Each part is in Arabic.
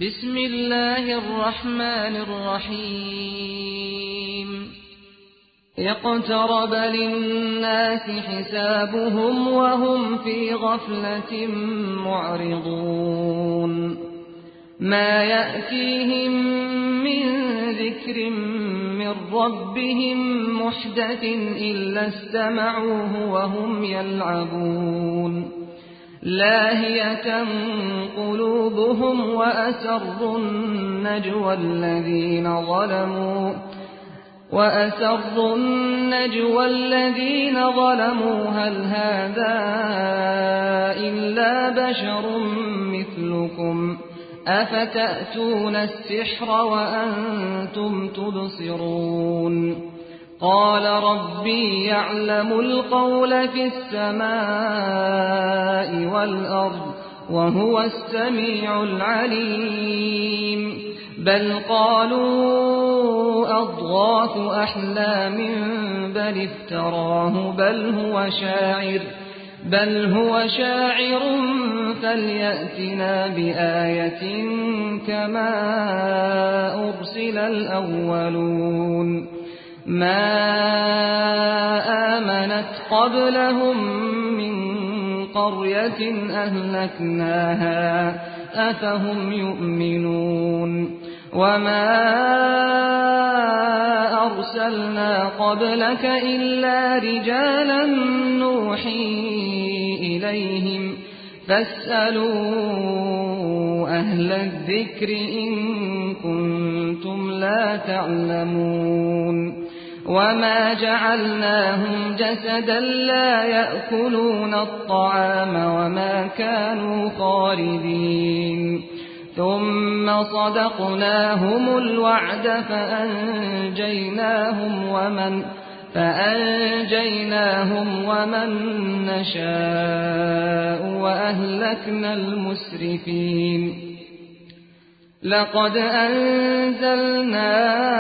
بسم الله الرحمن الرحيم اقترب للناس حسابهم وهم في غفلة معرضون ما يأتيهم من ذكر من ربهم محدث إلا استمعوه وهم يلعبون لاهية قلوبهم وأسروا النجوى الذين ظلموا هل هذا إلا بشر مثلكم أفتأتون السحر وأنتم تبصرون قال ربي يعلم القول في السماء والأرض وهو السميع العليم بل قالوا أضغاث أحلام بل افتراه بل هو شاعر فليأتنا بآية كما أرسل الأولون ما آمنت قبلهم من قرية أهلكناها أفهم يؤمنون وما أرسلنا قبلك إلا رجالا نوحي إليهم فاسألوا أهل الذكر إن كنتم لا تعلمون وما جعلناهم جسدا لا يأكلون الطعام وما كانوا خالدين ثم صدقناهم الوعد فأنجيناهم ومن نشاء وأهلكنا المسرفين لقد أنزلنا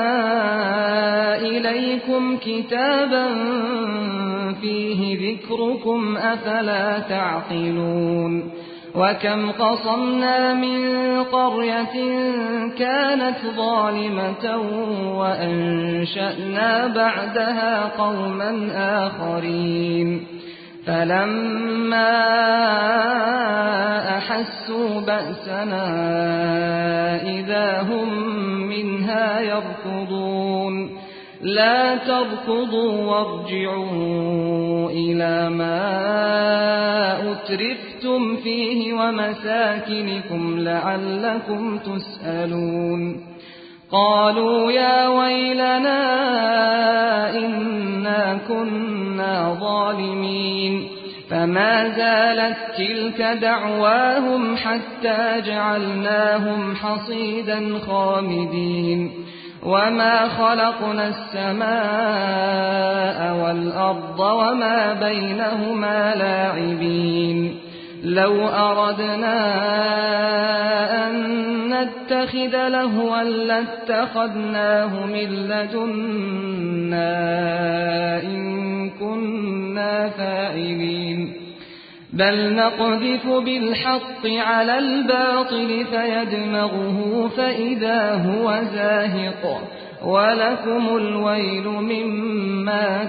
إليكم كتابا فيه ذكركم أفلا تعقلون وكم قصمنا من قرية كانت ظالمة وأنشأنا بعدها قوما آخرين فلما أحسوا بأسنا إذا هم منها يركضون لا تركضوا وارجعوا إلى ما أترفتم فيه ومساكنكم لعلكم تسألون قالوا يا ويلنا إنا كنا ظالمين فما زالت تلك دعواهم حتى جعلناهم حصيدا خامدين وما خلقنا السماء والأرض وما بينهما لاعبين لو أردنا أن نتخذ لهوا لاتخذناه من لدنا إن كنا فاعلين بل نقذف بالحق على الباطل فيدمغه فإذا هو زاهق ولكم الويل مما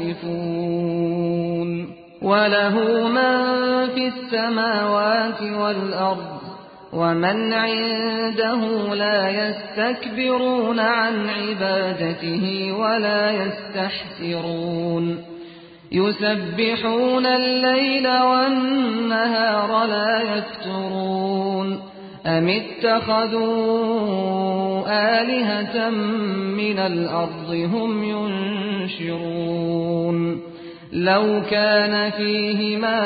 تصفون وله من في السماوات والأرض ومن عنده لا يستكبرون عن عبادته ولا يستحسرون يسبحون الليل والنهار لا يفترون أم اتخذوا آلهة من الأرض هم ينشرون لو كان فيهما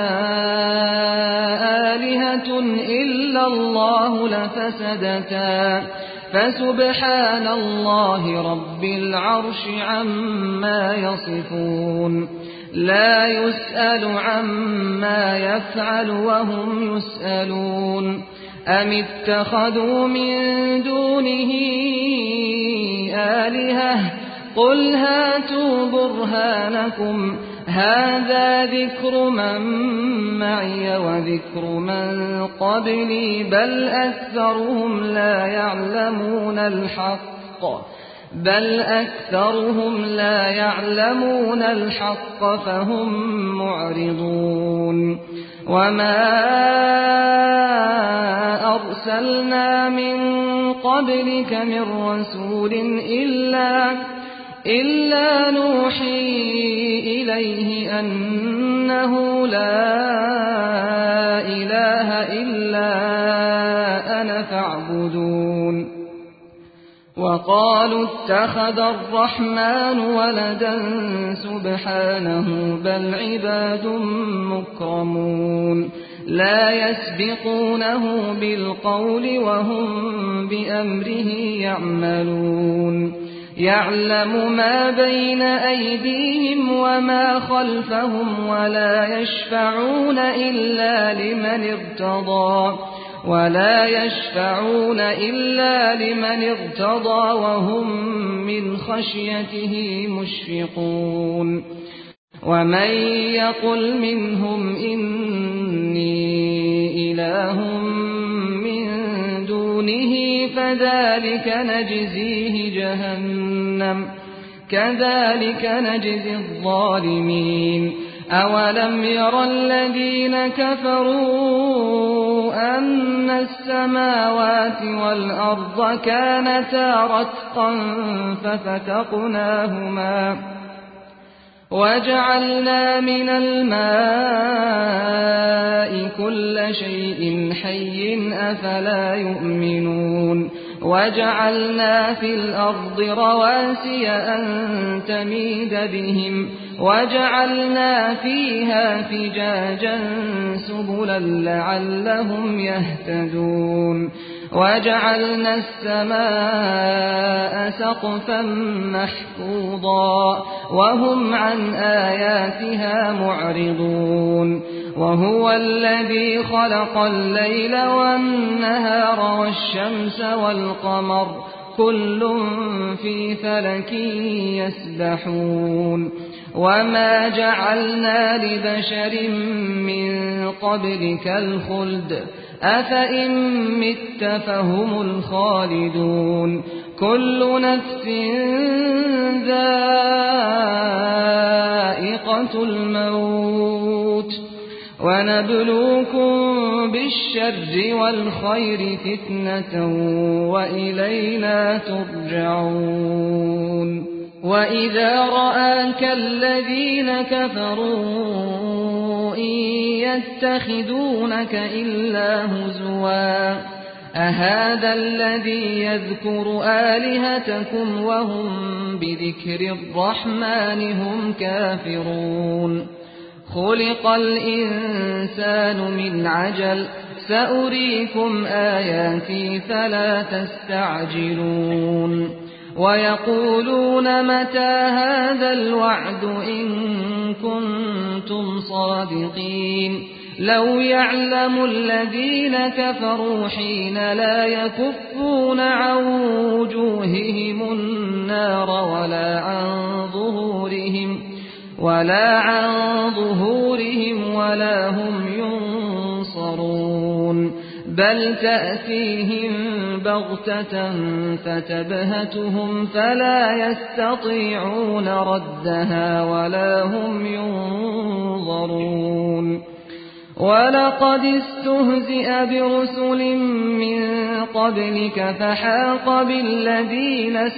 آلهة إلا الله لفسدتا فسبحان الله رب العرش عما يصفون لا يسأل عما يفعل وهم يسألون أم اتخذوا من دونه آلهة قل هاتوا برهانكم هذا ذكر من معي وذكر من قبلي بل أكثرهم لا يعلمون الحق فهم معرضون وما أرسلنا من قبلك من رسول إلا نوحي إليه أنه لا إله إلا أنا فاعبدون وقالوا اتخذ الرحمن ولدا سبحانه بل عباد مكرمون لا يسبقونه بالقول وهم بأمره يعملون يعلم ما بين أيديهم وما خلفهم ولا يشفعون إلا لمن ارتضى وهم من خشيته مشفقون ومن يقل منهم إني إله من دونه فذلك نجزيه جهنم كذلك نجزي الظالمين أولم ير الذين كفروا أن السماوات والأرض كانتا رتقا ففتقناهما وجعلنا من الماء كل شيء حي أفلا يؤمنون وجعلنا في الأرض رواسي أن تميد بهم وجعلنا فيها فجاجا سبلا لعلهم يهتدون وجعلنا السماء سقفا محفوظا وهم عن آياتها معرضون وهو الذي خلق الليل والنهار والشمس والقمر كل في فلك يسبحون وما جعلنا لبشر من قبلك الخلد أفإن مت فهم الخالدون كل نفس ذائقة الموت ونبلوكم بالشر والخير فتنة وإلينا ترجعون وإذا رآك الذين كفروا إن يتخذونك إلا هزوا أهذا الذي يذكر آلهتكم وهم بذكر الرحمن هم كافرون خلق الإنسان من عجل سأريكم آياتي فلا تستعجلون ويقولون متى هذا الوعد إن كنتم صادقين لو يعلم الذين كفروا حين لا يكفون عن وجوههم النار ولا عن ظهورهم ولا هم ينصرون بل تأتيهم بغتة فتبهتهم فلا يستطيعون ردها ولا هم ينظرون ولقد استهزئ برسل من قبلك فحاق بالذين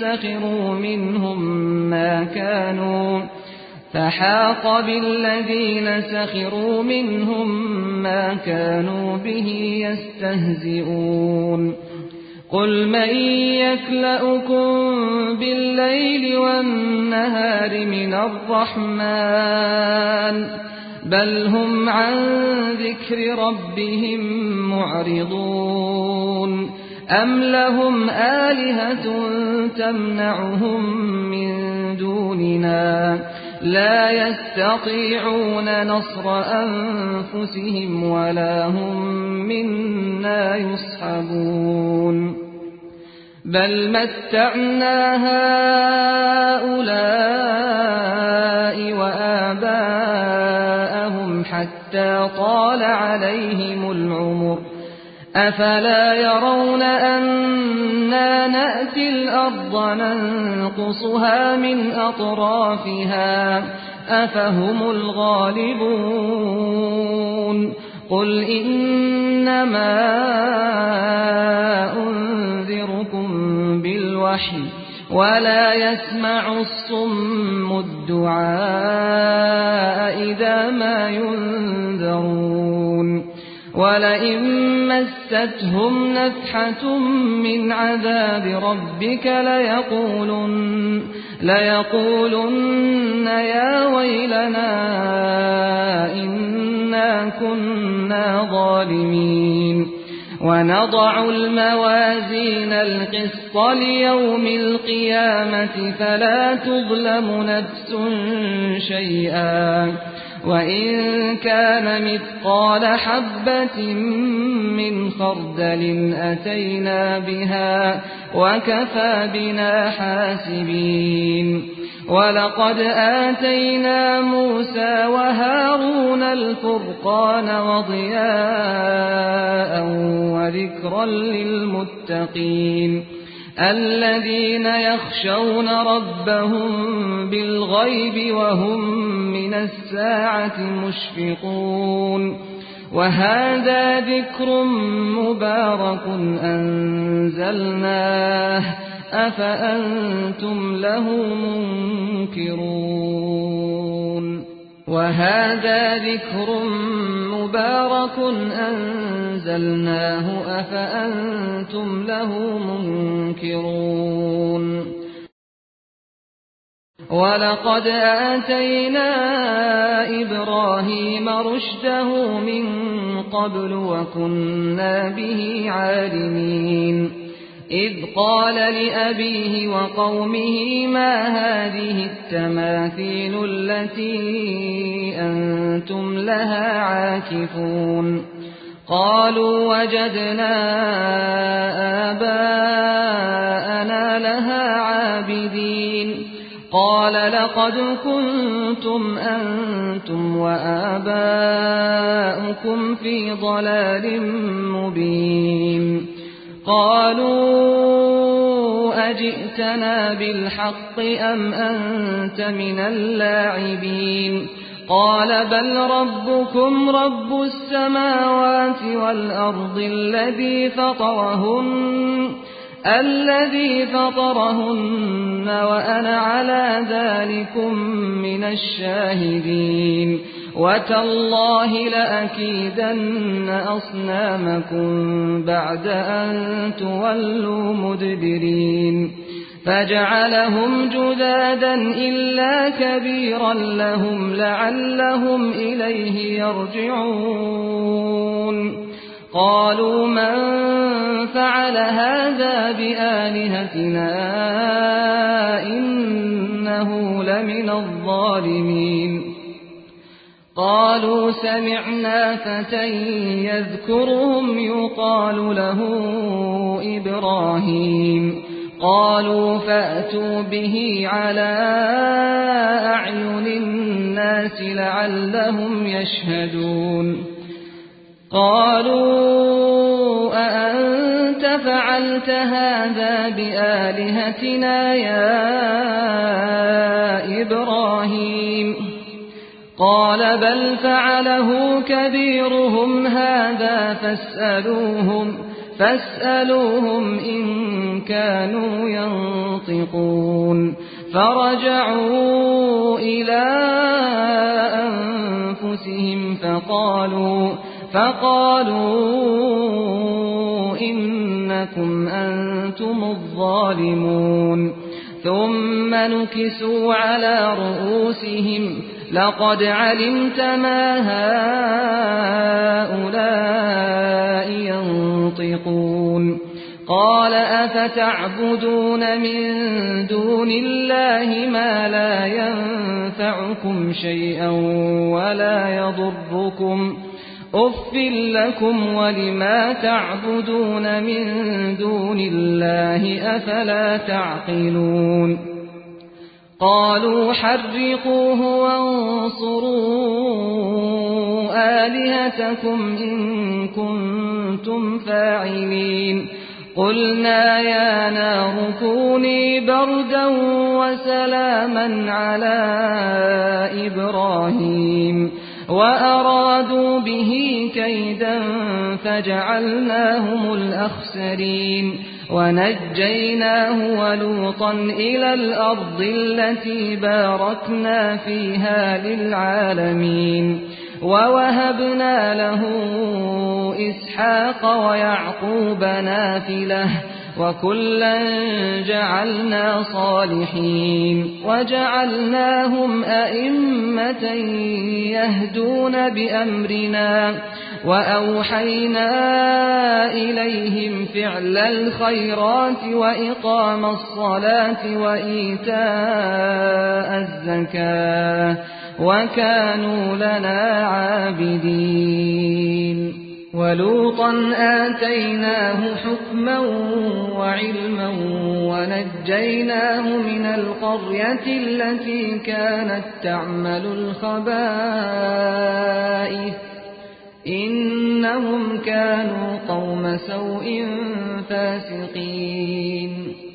سخروا منهم ما كانوا به يستهزئون قل من يكلؤكم بالليل والنهار من الرحمن بل هم عن ذكر ربهم معرضون أم لهم آلهة تمنعهم من دوننا لا يستطيعون نصر أنفسهم ولا هم منا يصحبون بل متعنا هؤلاء وآباءهم حتى طال عليهم العمر أفلا يرون أنا نأتي الأرض ننقصها من أطرافها أفهم الغالبون قل إنما أنذركم بالوحي ولا يسمع الصم الدعاء إذا ما ينذرون ولئن مستهم نفحة من عذاب ربك ليقولن يا ويلنا إنا كنا ظالمين ونضع الموازين القسط ليوم القيامة فلا تظلم نفس شيئا وإن كان مثقال حبة من خردل أتينا بها وكفى بنا حاسبين ولقد آتينا موسى وهارون الفرقان وضياء وذكرا للمتقين الذين يخشون ربهم بالغيب وهم من الساعة مشفقون وهذا ذكر مبارك أنزلناه أفأنتم له منكرون وهذا ذكر مبارك أنزلناه أفأنتم له منكرون ولقد آتينا إبراهيم رشده من قبل وكنا به عالمين إذ قال لأبيه وقومه ما هذه التماثيل التي أنتم لها عاكفون قالوا وجدنا آباءنا لها عابدين قال لقد كنتم أنتم وآباؤكم في ضلال مبين قالوا أجئتنا بالحق أم أنت من اللاعبين قال بل ربكم رب السماوات والأرض الذي فطرهن وأنا على ذلكم من الشاهدين وتالله لأكيدن أصنامكم بعد أن تولوا مدبرين فجعلهم جذاذا إلا كبيرا لهم لعلهم إليه يرجعون قالوا من فعل هذا بآلهتنا إنه لمن الظالمين قالوا سمعنا فتى يذكرهم يقال له إبراهيم قالوا فأتوا به على أعين الناس لعلهم يشهدون قالوا أأنت فعلت هذا بآلهتنا يا إبراهيم قال بل فعله كبيرهم هذا فاسألوهم إن كانوا ينطقون فرجعوا إلى أنفسهم فقالوا إنكم أنتم الظالمون ثم نكسوا على رؤوسهم لقد علمت ما هؤلاء ينطقون قال أفتعبدون من دون الله ما لا ينفعكم شيئا ولا يضركم أُفٍّ لكم ولما تعبدون من دون الله أفلا تعقلون قالوا حرقوه وانصروا آلهتكم إن كنتم فاعلين قلنا يا نار كوني بردا وسلاما على إبراهيم وأرادوا به كيدا فجعلناهم الأخسرين ونجيناه ولوطا إلى الأرض التي باركنا فيها للعالمين ووهبنا له إسحاق ويعقوب نافلة وكلا جعلنا صالحين وجعلناهم أئمة يهدون بأمرنا وأوحينا إليهم فعل الخيرات وإقام الصلاة وإيتاء الزكاة وكانوا لنا عابدين ولوطا آتيناه حكما وعلما ونجيناه من القرية التي كانت تعمل الخبائث إنهم كانوا قوم سوء فاسقين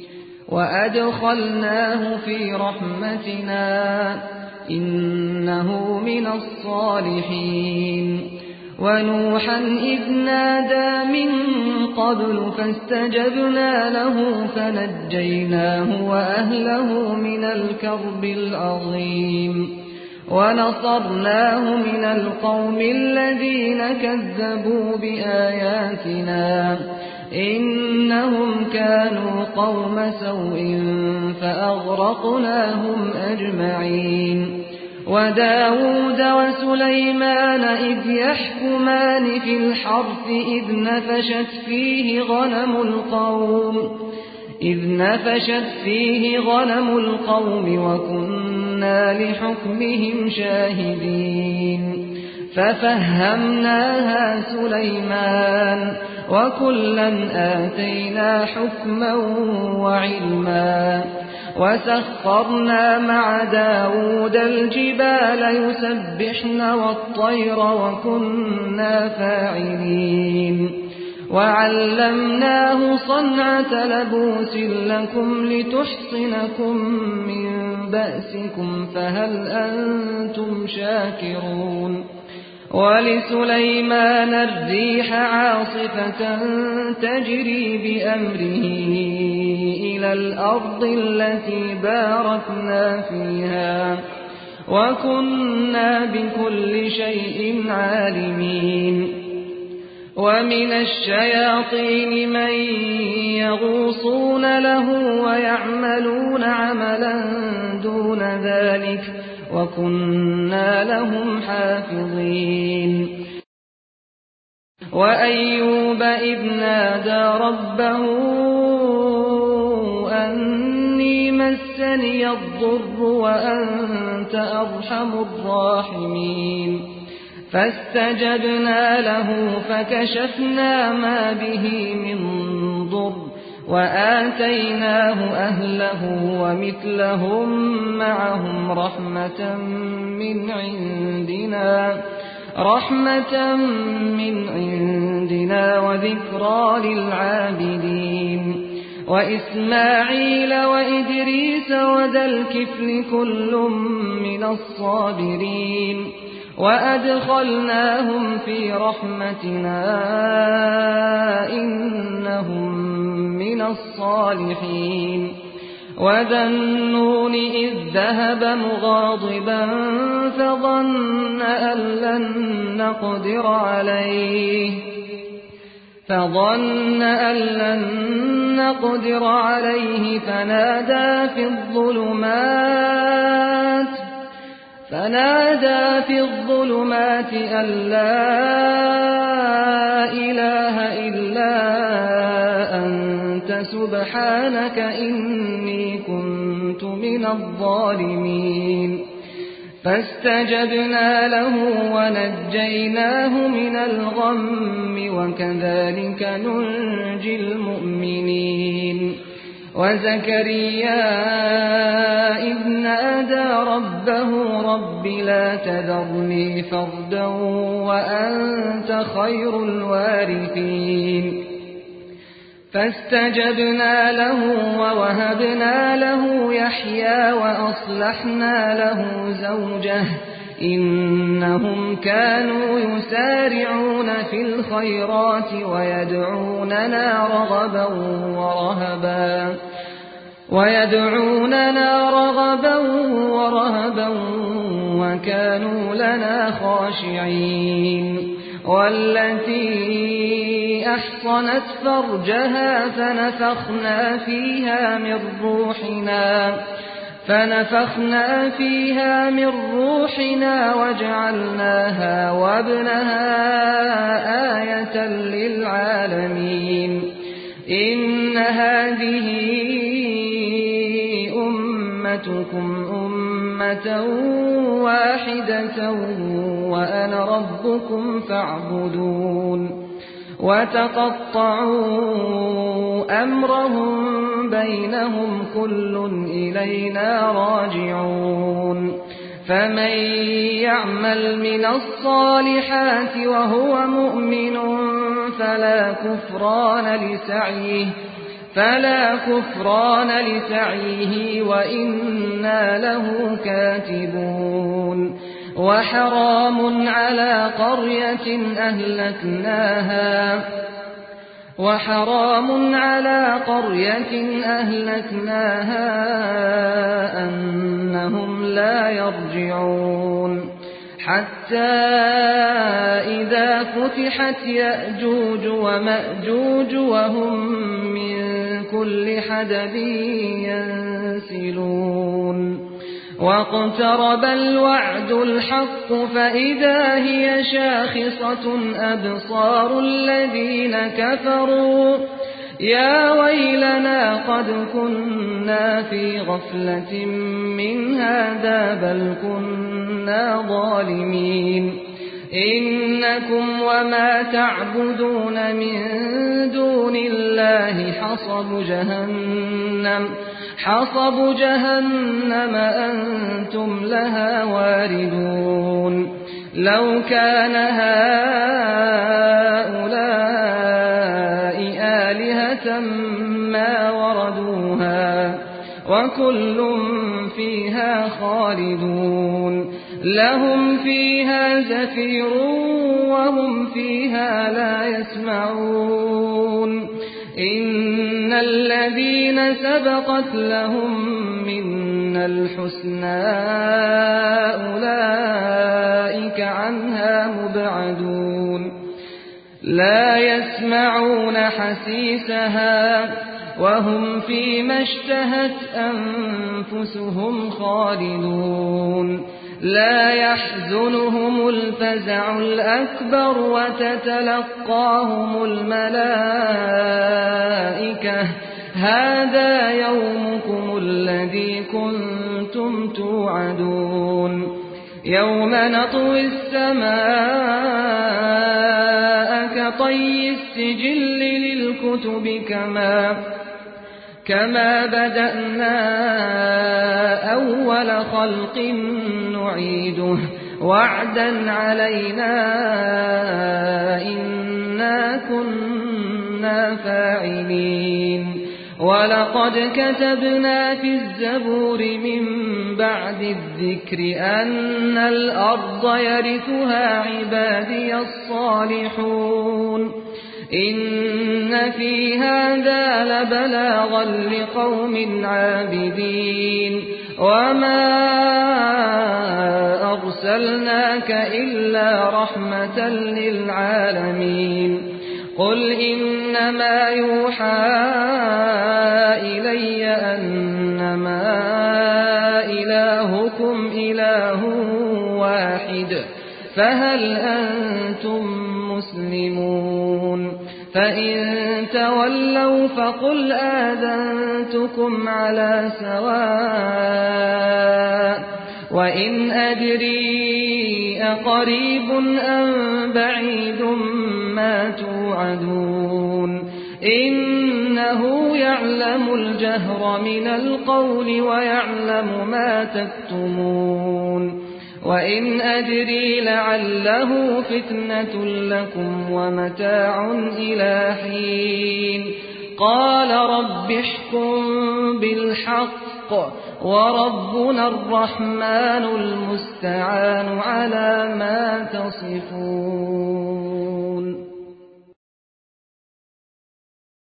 وأدخلناه في رحمتنا إنه من الصالحين ونوحا إذ نادى من قبل فاستجبنا له فنجيناه وأهله من الكرب العظيم ونصرناه من القوم الذين كذبوا بآياتنا إنهم كانوا قوم سوء فأغرقناهم أجمعين وداود وسليمان إذ يحكمان في الحرث إذ نفشت فيه غنم القوم وكنا لحكمهم شاهدين ففهمناها سليمان وكلا آتينا حكما وعلما وسخرنا مع داود الجبال يسبحن والطير وكنا فاعلين وعلمناه صنعة لبوس لكم لتحصنكم من بأسكم فهل أنتم شاكرون ولسليمان الريح عاصفة تجري بأمره إلى الأرض التي باركنا فيها وكنا بكل شيء عالمين ومن الشياطين من يغوصون له ويعملون عملا دون ذلك وكنا لهم حافظين وأيوب إذ نادى ربه أني مسني الضر وأنت أرحم الراحمين فاستجبنا له فكشفنا ما به من ضر وآتيناه أهله ومثلهم معهم رحمة من عندنا وذكرى للعابدين وإسماعيل وإدريس وذا الكفل كل من الصابرين وأدخلناهم في رحمتنا إنهم من الصالحين وذا النون إذ ذهب مغاضبا فظن أن لن نقدر عليه فنادى في الظلمات أن لا إله إلا أنت سبحانك إني كنت من الظالمين فاستجبنا له ونجيناه من الغم وكذلك ننجي المؤمنين وزكريا إذ نادى ربه رب لا تذرني فردا وأنت خير الوارثين فاستجبنا له ووهبنا له يحيى وأصلحنا له زوجه إنهم كانوا يسارعون في الخيرات ويدعوننا رغبا ورهبا وكانوا لنا خاشعين والتي أحصنت فرجها فنفخنا فيها من روحنا وجعلناها وابنها آية للعالمين إن هذه أمتكم أمة واحدة وأنا ربكم فاعبدون وتقطعوا أمرهم بينهم كل إلينا راجعون فمن يعمل من الصالحات وهو مؤمن فلا كفران لسعيه وإنا له كاتبون وحرام على قرية أهلكناها أنهم لا يرجعون حتى إذا فتحت يأجوج ومأجوج وهم من كل حدب ينسلون واقترب الوعد الحق فإذا هي شاخصة أبصار الذين كفروا يا ويلنا قد كنا في غفلة من هذا بل كنا ظالمين إنكم وما تعبدون من دون الله حصب جهنم أنتم لها واردون لو كان هؤلاء آلهة ما وردوها وكل فيها خالدون لهم فيها زفير وهم فيها لا يسمعون إن الذين سبقت لهم منا الحسنى أولئك عنها مبعدون لا يسمعون حسيسها وهم فيما اشتهت أنفسهم خالدون لا يحزنهم الفزع الأكبر وتتلقاهم الملائكة هذا يومكم الذي كنتم توعدون يوم نطوي السماء كطي السجل للكتب كما بدأنا أول خلق نعيده وعدا علينا إنا كنا فاعلين ولقد كتبنا في الزبور من بعد الذكر أن الأرض يرثها عبادي الصالحون إن في هذا لبلاغا لقوم عابدين وما أرسلناك إلا رحمة للعالمين قل إنما يوحى إلي أنما إلهكم إله واحد فهل أنتم مسلمون فإن تولوا فقل آذنتكم على سواء وإن أدري أقريب أم بعيد ما توعدون إنه يعلم الجهر من القول ويعلم ما تكتمون وإن أدري لعله فتنة لكم ومتاع إلى حين قال رب احكم بالحق وربنا الرحمن المستعان على ما تصفون